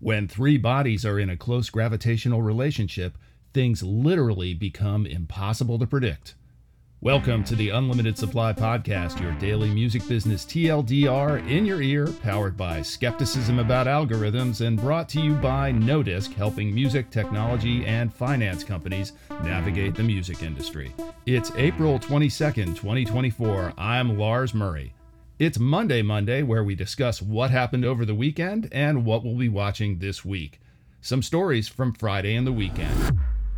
When three bodies are in a close gravitational relationship, things literally become impossible to predict. Welcome to the Unlimited Supply Podcast, your daily music business TLDR in your ear, powered by skepticism about algorithms and brought to you by NoDisc, helping music, technology, and finance companies navigate the music industry. It's April 22nd, 2024. I'm Lars Murray. It's Monday, where we discuss what happened over the weekend and what we'll be watching this week. Some stories from Friday and the weekend.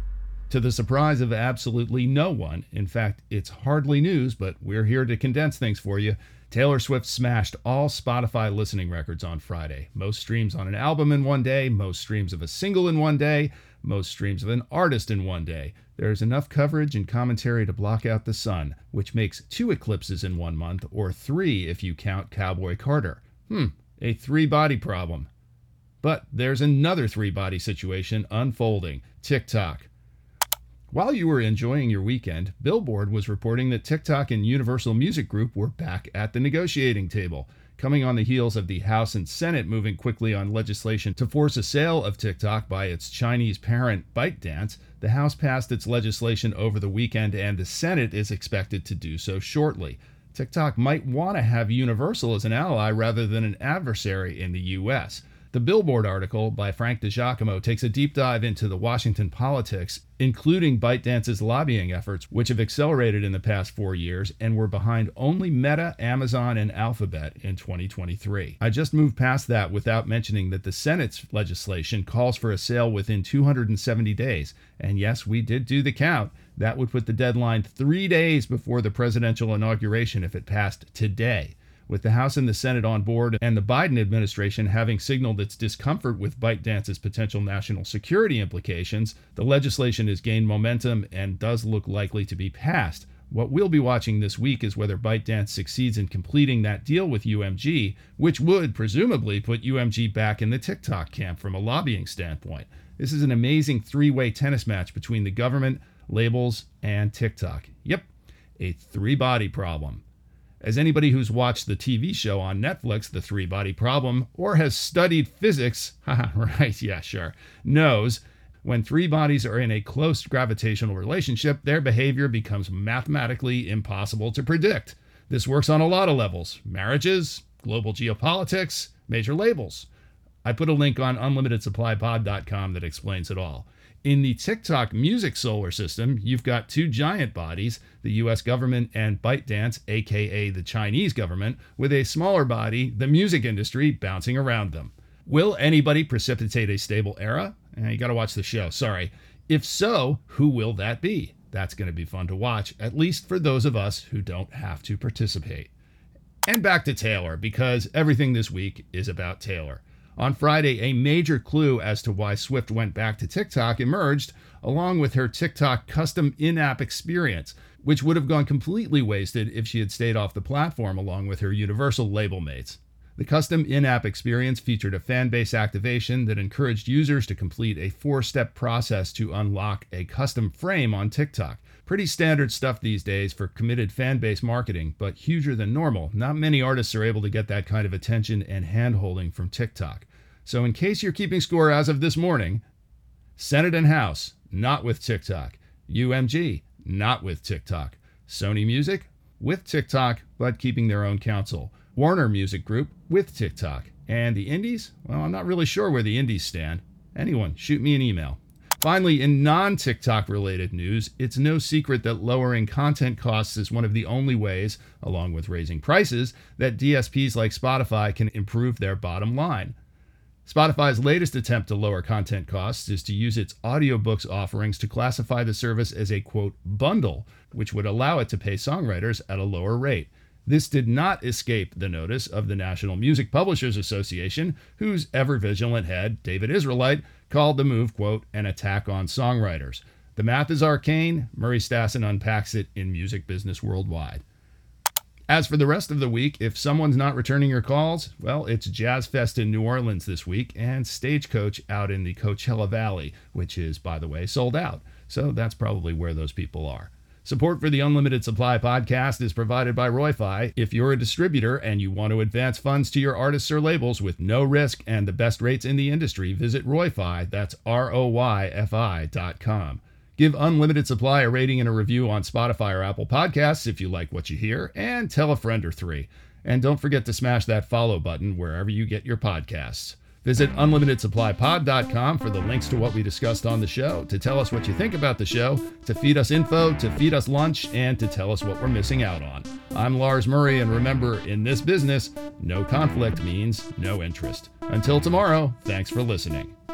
To the surprise of absolutely no one, in fact, it's hardly news, but we're here to condense things for you, Taylor Swift smashed all Spotify listening records on Friday. Most streams on an album in one day, most streams of a single in one day, most streams of an artist in one day. There's enough coverage and commentary to block out the sun, which makes 2 eclipses in 1 month, or 3 if you count Cowboy Carter. A 3-body problem. But there's another 3-body situation unfolding: TikTok. While you were enjoying your weekend, Billboard was reporting that TikTok and Universal Music Group were back at the negotiating table. Coming on the heels of the House and Senate moving quickly on legislation to force a sale of TikTok by its Chinese parent ByteDance, the House passed its legislation over the weekend and the Senate is expected to do so shortly. TikTok might want to have Universal as an ally rather than an adversary in the U.S. The Billboard article by Frank DiGiacomo takes a deep dive into the Washington politics, including ByteDance's lobbying efforts, which have accelerated in the past 4 years and were behind only Meta, Amazon, and Alphabet in 2023. I just moved past that without mentioning that the Senate's legislation calls for a sale within 270 days. And yes, we did do the count. That would put the deadline 3 days before the presidential inauguration if it passed today. With the House and the Senate on board and the Biden administration having signaled its discomfort with ByteDance's potential national security implications, the legislation has gained momentum and does look likely to be passed. What we'll be watching this week is whether ByteDance succeeds in completing that deal with UMG, which would presumably put UMG back in the TikTok camp from a lobbying standpoint. This is an amazing 3-way tennis match between the government, labels, and TikTok. Yep, a 3-body problem. As anybody who's watched the TV show on Netflix, The 3-Body Problem, or has studied physics, knows, when 3 bodies are in a close gravitational relationship, their behavior becomes mathematically impossible to predict. This works on a lot of levels: marriages, global geopolitics, major labels. I put a link on unlimitedsupplypod.com that explains it all. In the TikTok music solar system, you've got 2 giant bodies, the U.S. government and ByteDance, aka the Chinese government, with a smaller body, the music industry, bouncing around them. Will anybody precipitate a stable era? You got to watch the show, sorry. If so, who will that be? That's going to be fun to watch, at least for those of us who don't have to participate. And back to Taylor, because everything this week is about Taylor. On Friday, a major clue as to why Swift went back to TikTok emerged, along with her TikTok custom in-app experience, which would have gone completely wasted if she had stayed off the platform along with her Universal label mates. The custom in-app experience featured a fan base activation that encouraged users to complete a 4-step process to unlock a custom frame on TikTok. Pretty standard stuff these days for committed fan base marketing, but huger than normal. Not many artists are able to get that kind of attention and hand-holding from TikTok. So in case you're keeping score as of this morning, Senate and House, not with TikTok. UMG, not with TikTok. Sony Music, with TikTok, but keeping their own counsel. Warner Music Group, with TikTok. And the indies? Well, I'm not really sure where the indies stand. Anyone, shoot me an email. Finally, in non-TikTok related news, it's no secret that lowering content costs is one of the only ways, along with raising prices, that DSPs like Spotify can improve their bottom line. Spotify's latest attempt to lower content costs is to use its audiobooks offerings to classify the service as a, quote, bundle, which would allow it to pay songwriters at a lower rate. This did not escape the notice of the National Music Publishers Association, whose ever-vigilant head, David Israelite, called the move, quote, an attack on songwriters. The math is arcane. Murray Stassen unpacks it in Music Business Worldwide. As for the rest of the week, if someone's not returning your calls, well, it's Jazz Fest in New Orleans this week and Stagecoach out in the Coachella Valley, which is, by the way, sold out. So that's probably where those people are. Support for the Unlimited Supply podcast is provided by Royfi. If you're a distributor and you want to advance funds to your artists or labels with no risk and the best rates in the industry, visit Royfi, that's ROYFI.com. Give Unlimited Supply a rating and a review on Spotify or Apple Podcasts if you like what you hear, and tell a friend or three. And don't forget to smash that follow button wherever you get your podcasts. Visit unlimitedsupplypod.com for the links to what we discussed on the show, to tell us what you think about the show, to feed us info, to feed us lunch, and to tell us what we're missing out on. I'm Lars Murray, and remember, in this business, no conflict means no interest. Until tomorrow, thanks for listening.